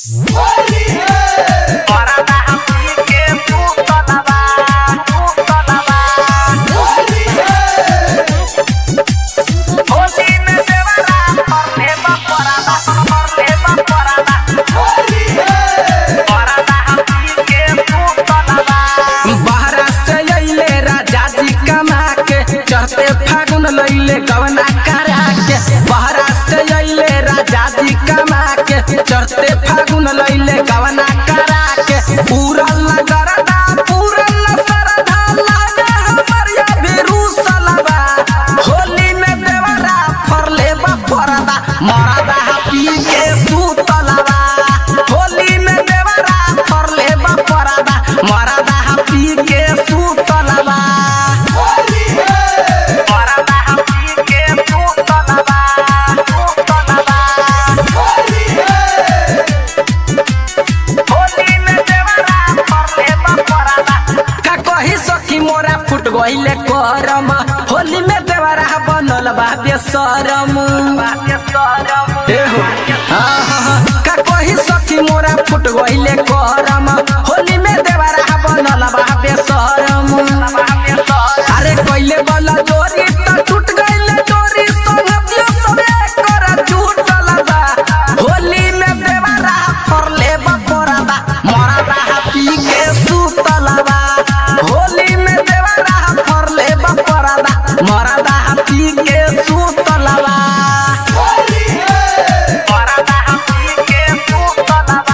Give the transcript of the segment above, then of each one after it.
फागुन लैले गवना करा के बहरा से अइले राजा जी कमा के चढ़ते फागुन लैले गवना करा के पूरा लगरदा पूरा सरधा लागे हमरिया बेरूसलबा होली में देवरा फरले बपरदा मरदा पी के सुतलबा होली में देवरा फरले बपरदा मरदा पी के सुतलबा फुट गइले करम होली में देवरा बनल बा बेशरम का कही सखी मोरा फुट गइले करम होली में देवरा बनल बा बेशरम अरे कइले बला जोरी त टूट गइले जोरी संगतियो सब कर झूठल बा होली में देवरा फरले बपरदा मरदा पी के सुतल बा होली में मरदा पी के सुतलबा मरदा पी के सुतलबा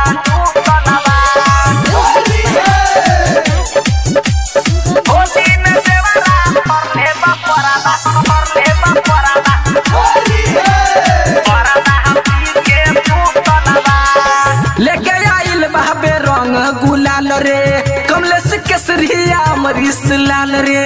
होली में देवरा फरले बपरदा मरदा पी के सुतलबा लेके आइल बहबे रंग गुलाल रे कमलेश केसरिया अमरीश लाल रे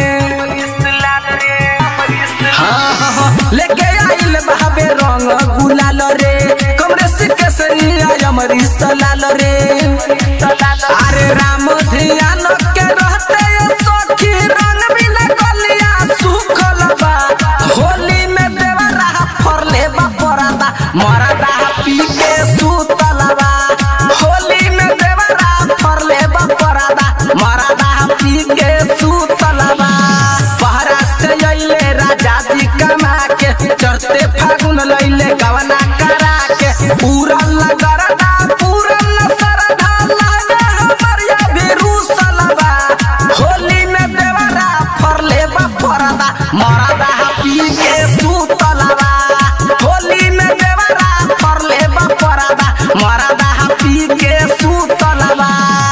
लेके आइल बहबे रंग गुलाल रे कमलेश केसरिया अमरीश लाल रे अरे राम ध्यान के रहते सखी रंग बिना कलिया सुखल बा होली में देवरा फरले बपरदा मरदा पी के सुतलबा होली में देवरा फरले बपरदा मरदा पी के सुतलबा बहरा से अइले राजा जी कमा के चढ़ते फागुन लैले गवना करा के पूरा लगरदा